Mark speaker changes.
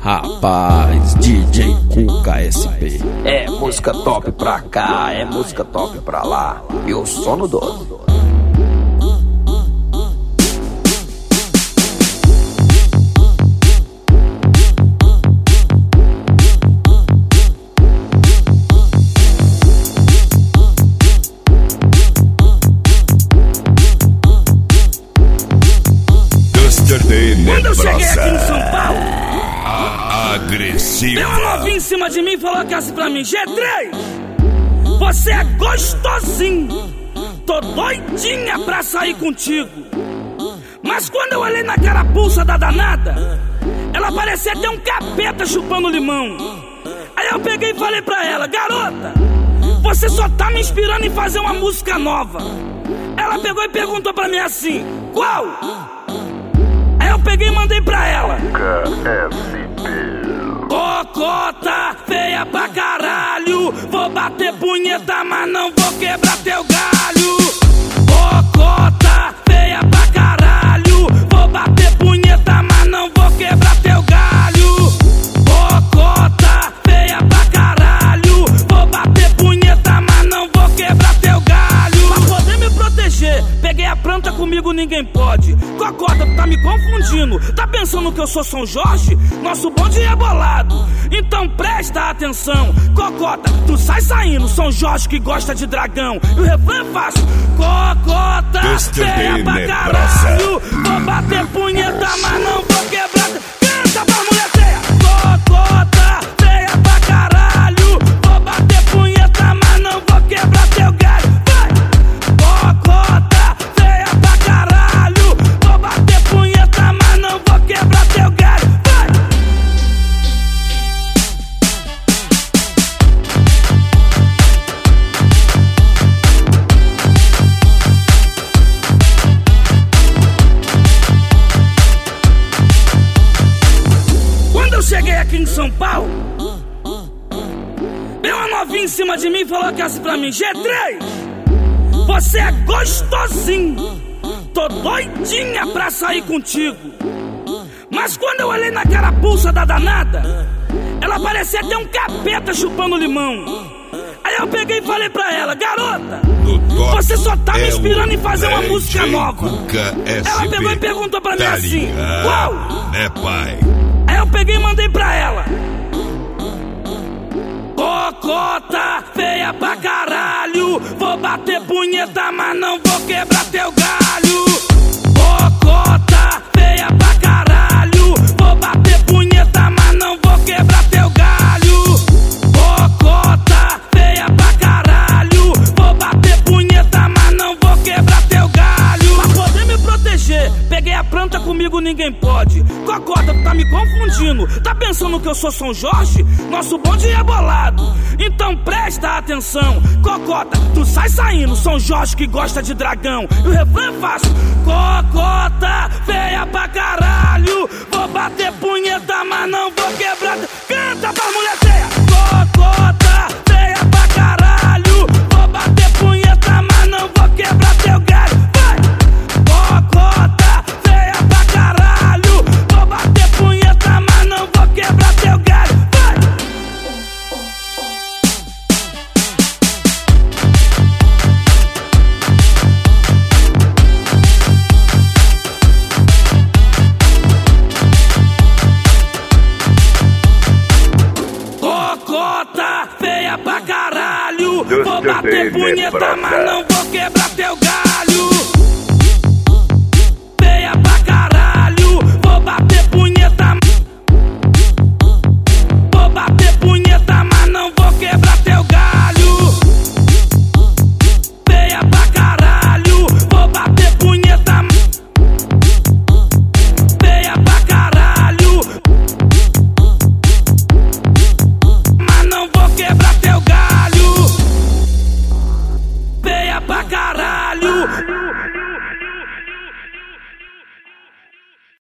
Speaker 1: Rapaz, DJ Cuca SP.
Speaker 2: É música top pra cá, é música top pra lá. E o sono doce.
Speaker 3: Quando eu cheguei aqui em São Paulo,
Speaker 4: agressiva,
Speaker 3: deu uma novinha em cima de mim e falou que assim pra mim: G3, você é gostosinho, tô doidinha pra sair contigo. Mas quando eu olhei na carapuça da danada, ela parecia ter um capeta chupando limão. Aí eu peguei e falei pra ela: garota, você só tá me inspirando em fazer uma música nova. Ela pegou e perguntou pra mim assim: qual? Aí eu peguei e mandei pra ela: Cocota feia pra caralho, vou bater punheta, mas não vou quebrar teu galho. Cocota feia pra caralho, vou bater punheta, mas não vou quebrar teu galho. Cocota feia pra caralho, vou bater punheta, mas não vou quebrar teu galho. Pra poder me proteger, peguei a planta, comigo ninguém pode. Cocota, tu tá me confundindo, tá pensando que eu sou São Jorge? Nosso bonde é bolado, então presta atenção. Cocota, tu sai saindo, São Jorge que gosta de dragão. E o refrão é fácil: Cocota feia pra caralho, vou bater punheta, mas não vou quebrar. Canta pra mulher feia. Cocota feia pra caralho, vou bater punheta, mas não vou quebrar teu galho. Vai! Cocota feia pra caralho, vou bater punheta, mas não vou quebrar teu galho. Vai! Quando eu cheguei aqui em São Paulo, veio uma novinha em cima de mim e falou que assim pra mim: G3, você é gostosinho, tô doidinha pra sair contigo. Mas quando eu olhei na carapuça da danada, ela parecia ter um capeta chupando limão. Aí eu peguei e falei pra ela: garota, você só tá me inspirando em fazer uma música nova. Ela pegou e perguntou pra mim assim: qual?
Speaker 4: É, pai.
Speaker 3: Aí eu peguei e mandei pra ela: Cocota feia pra caralho, vou bater punheta, mas não vou quebrar teu galho. Cocota feia pra caralho, vou bater punheta, mas não vou quebrar teu galho. Cocota feia pra caralho, vou bater punheta, mas não vou quebrar teu galho. Pra poder me proteger, peguei a planta, comigo ninguém pode. Cocota, tu tá me confundindo, tá pensando que eu sou São Jorge? Nosso bonde é bolado, então presta atenção. Cocota, tu sai saindo, São Jorge que gosta de dragão. E o refrão é fácil: Cocota feia pra caralho, vou bater punheta, mas não vou quebrar. Canta pra mulher feia. Cocota feia pra caralho, vou bater punheta, mas não vou quebrar teu galho. Vai! Cocota feia pra caralho, vou bater punheta, mas não vou quebrar teu galho. Vai! Cocota feia pra caralho, vou bater punheta, mas não vou quebrar teu galho.